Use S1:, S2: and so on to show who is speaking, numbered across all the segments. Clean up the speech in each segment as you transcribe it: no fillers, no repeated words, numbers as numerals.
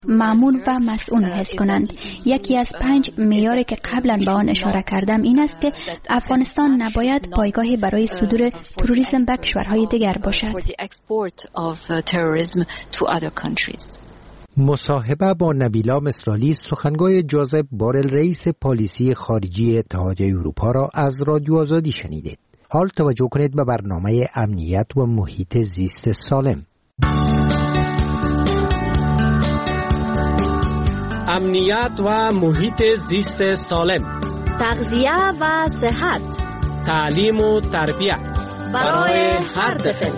S1: مأمون و مسئول حس کنند. یکی از 5 معیاری که قبلا به آن اشاره کردم این است که افغانستان نباید پایگاهی برای صدور تروریسم به کشورهای دیگر باشد.
S2: مصاحبه با نبیلا مصرالی، سخنگوی جوزف بورل رئیس پالیسی خارجی اتحادیه اروپا را از رادیو آزادی شنیدید. حال توجه کنید به برنامه امنیت و محیط زیست سالم.
S3: امنیت و محیط زیست سالم،
S4: تغذیه و صحت،
S3: تعلیم و تربیت
S4: برای هر طفل.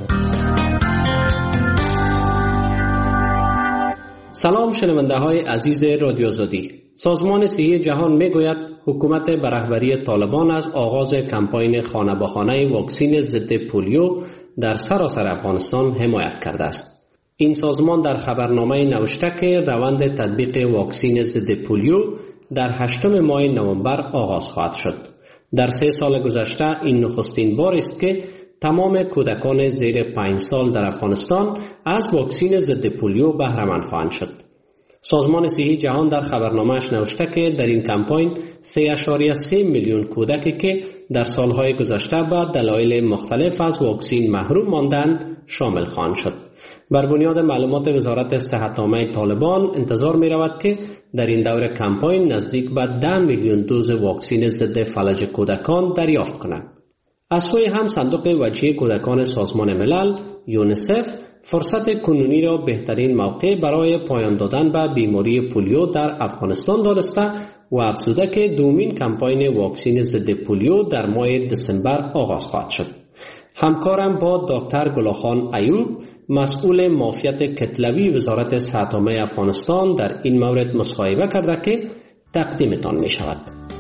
S3: سلام شنونده های عزیز رادیو آزادی. سازمان صحی جهان میگوید حکومت به رهبری طالبان از آغاز کمپاین خانه به خانه واکسن ضد پولیو در سراسر افغانستان حمایت کرده است. این سازمان در خبرنامه نوشته که روند تطبیق واکسن ضد پولیو در 8 ماه نوامبر آغاز خواهد شد. در 3 سال گذشته این نخستین بار است که تمام کودکان زیر 5 سال در افغانستان از واکسن ضد پولیو بهره مند خواهند شد. سازمان صحی جهان در خبرنامه‌اش نوشته که در این کمپاین 3.3 میلیون کودکی که در سالهای گذشته به دلایل مختلف از واکسن محروم ماندند شامل خواهند شد. بر بنیاد معلومات وزارت صحت عامه طالبان انتظار می رود که در این دور کمپاین نزدیک به 10 میلیون دوز واکسن ضد فلج کودکان دریافت کنند. از سوی هم صندوق وجهی کودکان سازمان ملل یونیسف فرصت کنونی را بهترین موقع برای پایان دادن به بیماری پولیو در افغانستان دانسته و افزوده که دومین کمپاین واکسن ضد پولیو در ماه دسامبر آغاز خواهد شد. همکارم با دکتر گلاخان ایوب، مسئول معافیت کتلوی وزارت صحت عامه افغانستان، در این مورد مصاحبه کرده که تقدیمتان می شود.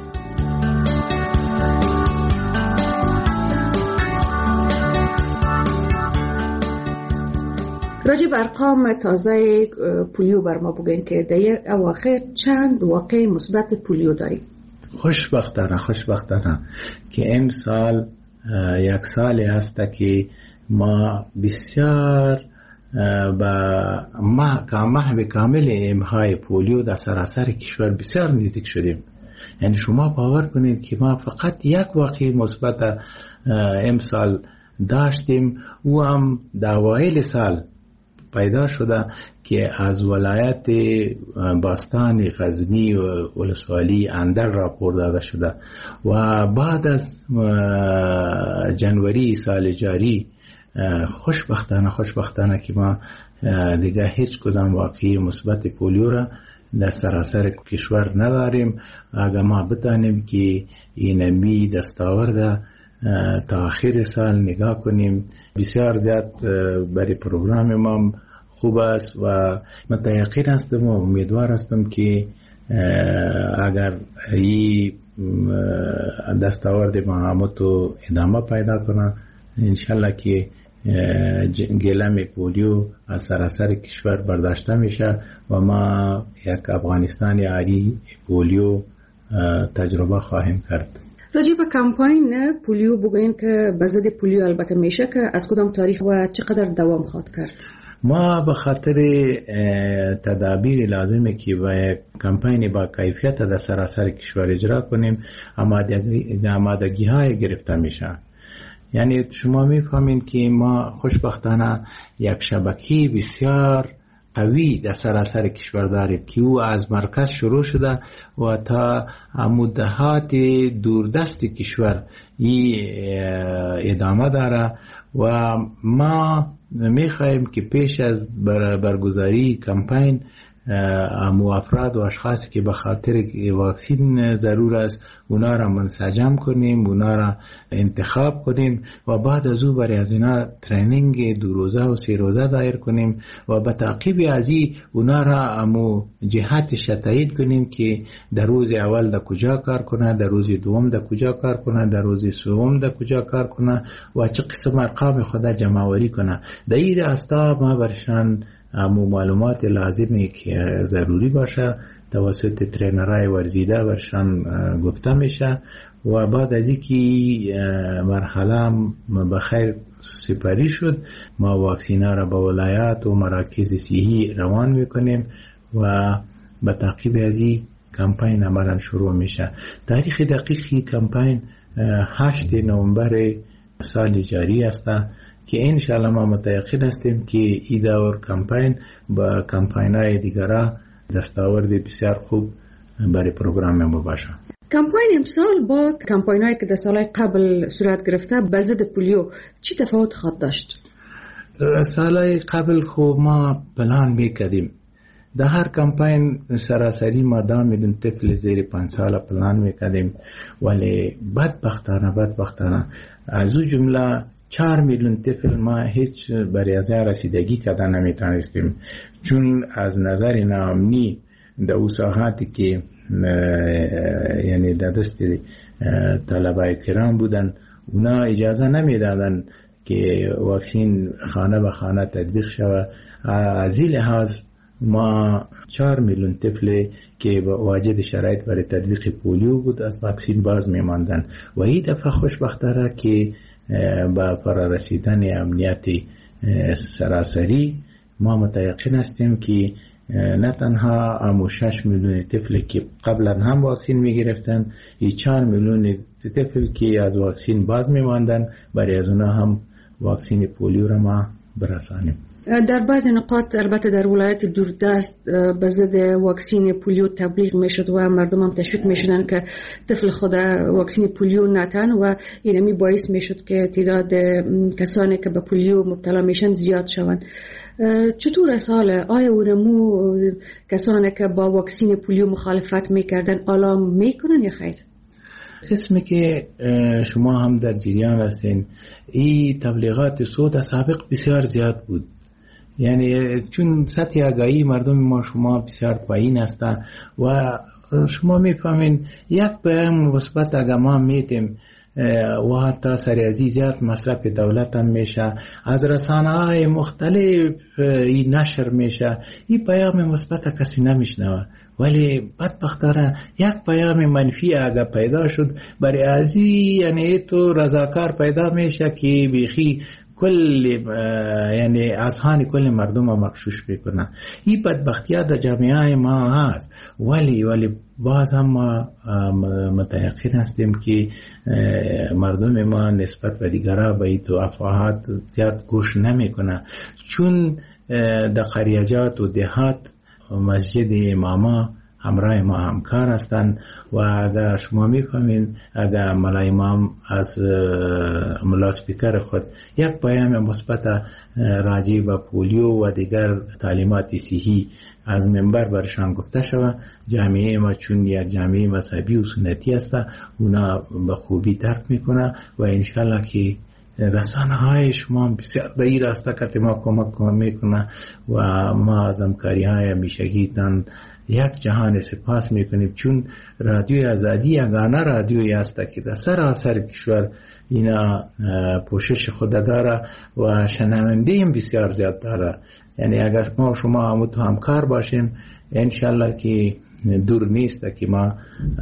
S5: راجع به ارقام تازه پولیو بر ما بگین که در اواخر چند واقع مثبت پولیو داریم؟
S6: خوشبختانه که امسال یک سالی هست که ما بسیار با محو کامل امهای پولیو در سراسر کشور بسیار نزدیک شدیم. یعنی شما باور کنید که ما فقط یک واقع مثبت امسال داشتیم و هم در اوایل سال پیدا شده که از ولایت باستان غزنی و ولسوالی اندر راپور داده شده و بعد از جنوری سال جاری خوشبختانه که ما دیگه هیچ کدام واقعی مثبت پولیو را در سراسر کشور نداریم. اگر ما بتانیم که این می دستاورده تا آخر سال نگاه کنیم بسیار زیاد برای پروگرام ما خوب است و متأکد هستم و امیدوار هستم که اگر این دستاورد مهامتو ادامه پیدا کنه انشالله که گلم پولیو از سراسر کشور برداشته میشه و ما یک افغانستان عالی پولیو تجربه خواهیم کرد.
S5: راجع به کمپاین پولیو بگوین که به ضد پولیو البته میشه که از کدام تاریخ و چقدر دوام خواهد کرد؟ ما
S6: به خاطر تدابیر لازمه که با کمپاین با کیفیت در سراسر کشور اجرا کنیم آمادگی های گرفته میشن. یعنی شما میفهمین که ما خوشبختانه یک شبکه بسیار قوی در سراسر کشور داریم که او از مرکز شروع شده و تا مدهات دوردست کشور ادامه داره و ما میخواهیم که پیش از برگزاری کمپاین افراد و اشخاصی که به خاطر واکسین ضرور است اونا را منسجم کنیم، اونا را انتخاب کنیم و بعد از او برای از اینا ترینینگ 2 روزه و 3 روزه دایر کنیم و به تعقیب از این اونا را جهتش تعیین کنیم که در روز اول در کجا کار کنه، در روز دوم در کجا کار کنه، در روز سوم در کجا کار کنه و چه قسم ارقام خود جمع آوری کنه. در این راستا ما برشان معلومات لازمی که ضروری باشه توسط ترینرهای ورزیده برشان گفته میشه و بعد از اینکه مرحله بخیر سپری شد ما واکسینه را به ولایات و مراکز صحی روان میکنیم و به تعقیب از این کمپین عملا شروع میشه. تاریخ دقیقی کمپین 8 نوامبر سال جاری است که انشاءالله ما متیقن هستیم که این دور کمپین با کمپین‌های دیگره دستاورد بسیار خوب برای پروگرام ما باشه.
S5: کمپین امسال با کمپینایی که در سالهای قبل صورت گرفته به ضد پولیو چی تفاوت خواهد داشت؟
S6: سالهای قبل خوب ما پلان میکردیم. در هر کمپین سراسری ما 10 میلیون طفل زیر 5 سال پلان میکردیم، ولی بدبختانه از اون جمله 4 میلیون طفل ما هیچ برای از رسیدگی کردن نمیتونستیم، چون از نظر ناامنی در اون ساحاتی که یعنی در دست طلبه کرام بودن اونا اجازه نمیدادن که واکسین خانه به خانه تطبیق شود. از این لحاظ ما 4 میلیون طفل که واجد شرایط برای تطبیق پولیو بود از واکسین باز میماندن و این دفعه خوشبختانه که با فرارسیدن امنیت سراسری ما متیقن هستیم که نه تنها 6 میلیون طفل که قبلا هم واکسین میگرفتن، این 4 میلیون طفل که از واکسین باز میماندن برای از اونا هم واکسین پولیو را ما برسانیم.
S5: در بعض نقاط البته در ولایت دوردست به ضد واکسین پولیو تبلیغ میشد و مردم هم تشویق میشدن که طفل خود واکسین پولیو نتن و اینمی باعث میشد که تعداد کسانی که به پولیو مبتلا میشن زیاد شوند. چطور است حال؟ آیا اونمو کسانی که با واکسین پولیو مخالفت میکردن آلام میکنن یا خیر؟
S6: قسمی که شما هم در جریان هستین، این تبلیغات سود سابق بسیار زیاد بود، یعنی چون سطح آگاهی مردم ما شما بسیار پایین است و شما میفهمین یک پیام مثبت اگر ما میتیم و حتی سریعی زیاد مصرف دولت هم میشه، از رسانه‌های مختلف این نشر میشه، این پیام مثبت کسی نمیشنوه، ولی بدبختانه یک پیام منفی اگر پیدا شد برای ازی یعنی تو رضاکار پیدا میشه که بیخی کل یعنی اذهان کل مردم رو مغشوش بکنه. این بدبختیات در جامعه ما هست، ولی باز هم ما متیقن هستیم که مردم ما نسبت به دیگرها به این تو افواهات زیاد گوش نمیکنه، چون در قریجات و دهات مسجد اماما همراه ما همکار هستند و اگر شما میفهمین اگر ملا امام از ملا سپیکر خود یک پیام مثبت راجع به پولیو و دیگر تعلیمات صحی از منبر برشان گفته شود، جامعه ما چون یک جامعه مذهبی و سنتی است اونا به خوبی درک میکنه و انشالله که رسانه های شما بسیار در این راسته که ما کمک میکنه و ما از همکاری های همیشگیتان یک جهان سپاس میکنیم، چون رادیوی آزادی یگانه رادیویی است که در سراسر کشور اینا پوشش خود داره و شنونده هم بسیار زیاد داره. یعنی اگر ما شما همکار باشیم انشالله که دور نیست که ما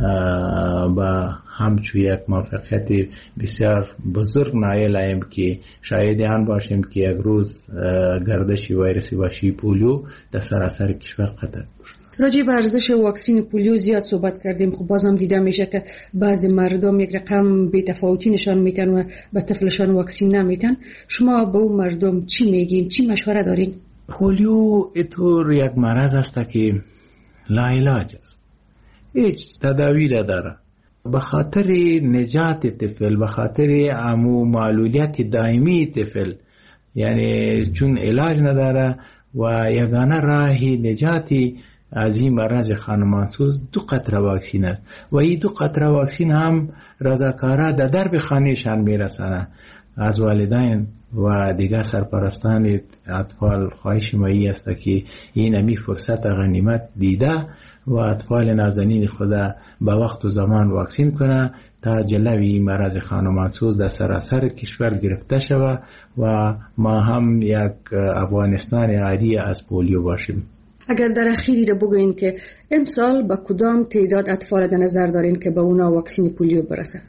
S6: با همچو یک موفقیت بسیار بزرگ نایل ایم که شاید آن باشیم که یک روز گردش ویروس وحشی پولیو در سراسر کشور قطع بشه.
S5: راجع به ارزش واکسین پولیو زیاد صحبت کردیم، خب بازم دیده میشه که بعضی مردم یک رقم بی‌تفاوتی نشان میدن و به طفلشان واکسین نمیدن. شما به اون مردم چی میگین؟ چی مشوره دارین؟
S6: پولیو اینطور یک مرض است که لاعلاج است، هیچ تداوی نداره. به خاطر نجات طفل، به خاطر معلولیت دائمی طفل، یعنی چون علاج نداره و یگانه راه نجاتی از این مرض خانمانسوز 2 قطره واکسین است و این 2 قطره واکسین هم رضاکارا در درب خانهشان میرسانه. از والدین و دیگر سرپرستان اطفال خواهش ما است که این همی فرصت غنیمت دیده و اطفال نازنین خدا به وقت و زمان واکسین کنه تا جلوی مرض خانمانسوز در سراسر کشور گرفته شود و ما هم یک افغانستان عاری از پولیو باشیم.
S5: اگر در اخیری رو بگوین که امسال با کدام تعداد اطفال در نظر دارین که به اونا واکسین پولیو برسه؟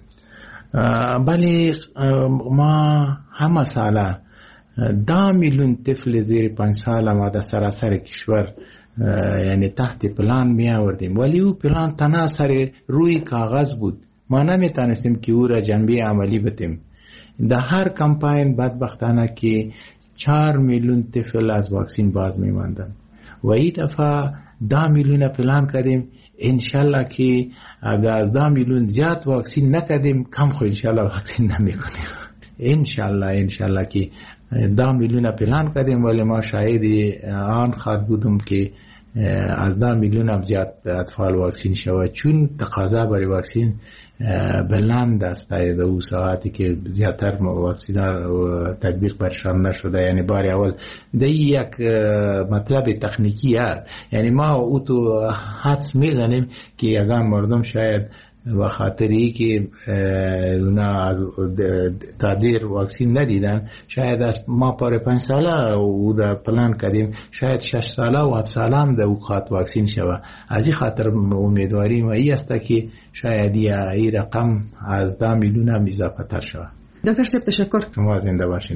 S6: بله، ما همه ساله 10 میلیون طفل زیر 5 سال ما در سراسر کشور یعنی تحت پلان می آوردیم، ولی او پلان تنها سر روی کاغذ بود. ما نمیتونستیم که او را جنبه عملی بتیم. در هر کمپاین بدبختانه که 4 میلیون طفل از واکسین باز میماندن و این دفعه 10 میلیون پلان کردیم. انشالله که اگر از 10 میلیون زیاد واکسین نکردیم کم خو انشالله واکسین نمیکنیم. انشالله که 10 میلیون پلان کردیم، ولی ما شاهد آن خواهد بودم که از 10 میلیون هم زیاد اطفال واکسین شود، چون تقاضا برای واکسین بلند است در او ساعتی که زیادتر واکسین تطبیق برشان نشده. یعنی بار اول ده یک مطلب تکنیکی است، یعنی ما او تو حدس میزنیم که اگر مردم شاید و خاطری که اونا از تادیر واکسین ندیدن، شاید از ما پر 5 ساله او دا پلان کردیم شاید 6 ساله و 7 ساله هم دا اوقات واکسین شوه. از این خاطر امیدواریم ای است که شاید این رقم از 10 میلیون هم اضافه تر شوه.
S5: دکتر صاحب تشکر.
S6: شما زنده باشین.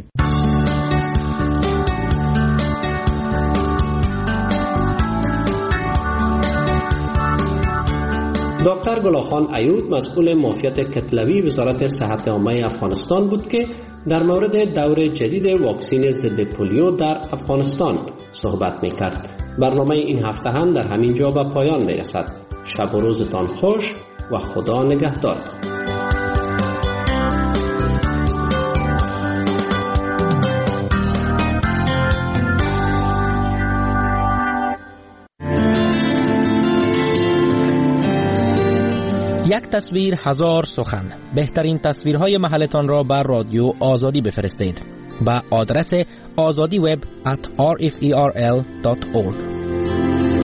S3: دکتر گلاخان ایوب مسئول معافیت کتلوی وزارت صحت عامه افغانستان بود که در مورد دور جدید واکسین ضد پولیو در افغانستان صحبت می‌کرد. برنامه این هفته هم در همین جا به پایان می‌رسد. شب و روزتان خوش و خدا نگهدارتان.
S7: یک تصویر هزار سخن. بهترین تصویرهای محلتان را بر رادیو آزادی بفرستید. با آدرس azadiweb@rferl.org.